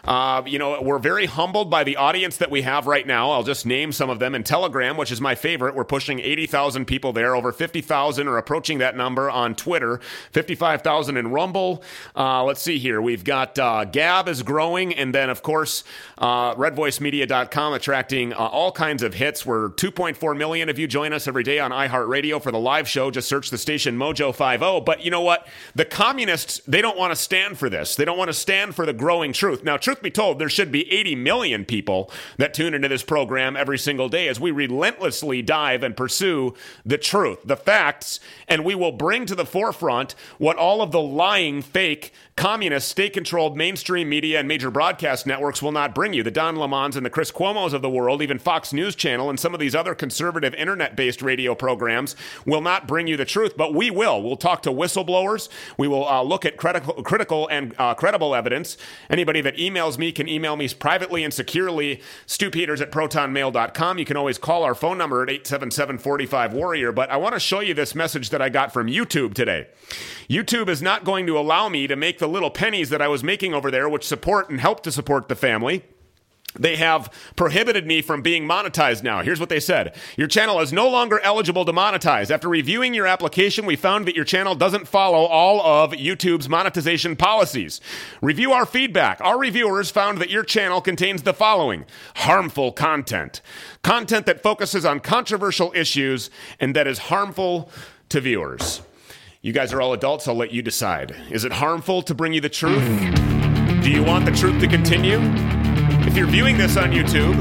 We're very humbled by the audience that we have right now. I'll just name some of them. In Telegram, which is my favorite, we're pushing 80,000 people there. Over 50,000 are approaching that number on Twitter. 55,000 in Rumble. Let's see here. We've got Gab is growing. And then, of course, redvoicemedia.com attracting all kinds of hits. We're 2.4 million of you join us every day on iHeartRadio for the live show. Just search the station Mojo 50. But you know what? The communists, they don't want to stand for this. They don't want to stand for the growing truth. Now, truth be told, there should be 80 million people that tune into this program every single day as we relentlessly dive and pursue the truth, the facts, and we will bring to the forefront what all of the lying, fake, communist, state-controlled mainstream media and major broadcast networks will not bring you. The Don Lemons and the Chris Cuomos of the world, even Fox News Channel and some of these other conservative internet-based radio programs will not bring you the truth, but we will. We'll talk to whistleblowers. We will look at critical and credible evidence. Anybody that emails me can email me privately and securely, stupeters@protonmail.com. You can always call our phone number at 877-45-WARRIOR, but I want to show you this message that I got from YouTube today. YouTube is not going to allow me to make the little pennies that I was making over there, which support and help to support the family. They have prohibited me from being monetized now. Here's what they said. Your channel is no longer eligible to monetize. After reviewing your application, we found that your channel doesn't follow all of YouTube's monetization policies. Review our feedback. Our reviewers found that your channel contains the following: harmful content. Content that focuses on controversial issues and that is harmful to viewers. You guys are all adults. I'll let you decide. Is it harmful to bring you the truth? Do you want the truth to continue? If you're viewing this on YouTube,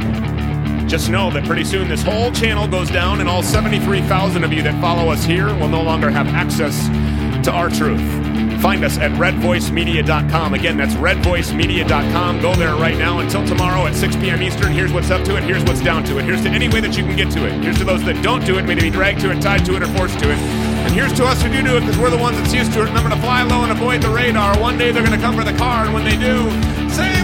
just know that pretty soon this whole channel goes down and all 73,000 of you that follow us here will no longer have access to our truth. Find us at redvoicemedia.com. Again, that's redvoicemedia.com. Go there right now. Until tomorrow at 6 p.m. Eastern, here's what's up to it, here's what's down to it. Here's to any way that you can get to it. Here's to those that don't do it, may they be dragged to it, tied to it, or forced to it. And here's to us who do it, because we're the ones that's used to it. Remember to fly low and avoid the radar. One day they're going to come for the car, and when they do, say